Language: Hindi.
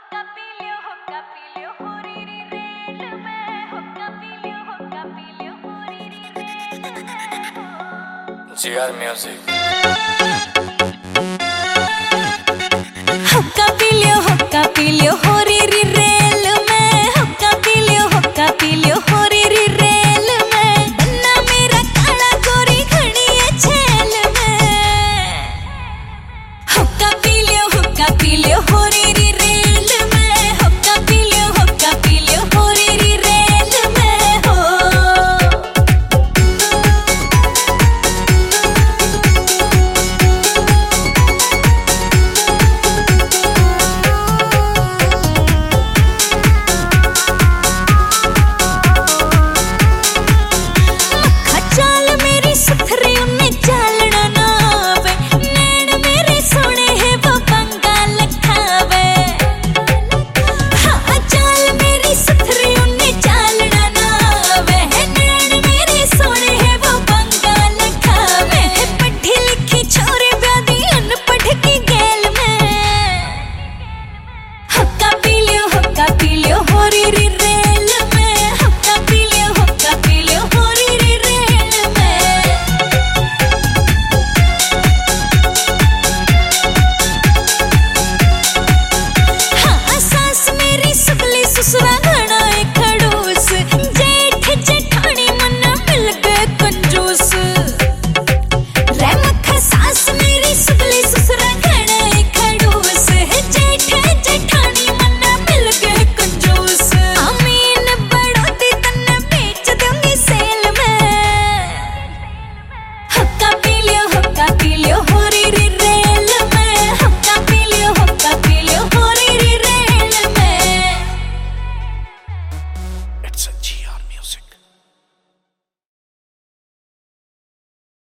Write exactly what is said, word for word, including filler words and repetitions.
हुक्का पी लियो हुक्का पी लियो हो री री रेल में हुक्का पी लियो हुक्का पी लियो हो री री रेल में जी आर म्यूजिक। हुक्का पी लियो हुक्का पी लियो हो री री रेल में हुक्का पी लियो हुक्का पी लियो हो री री रेल में बन्ना मेरा काला गोरी खड़ी है छेल में हुक्का पी लियो हुक्का पी लियो हो री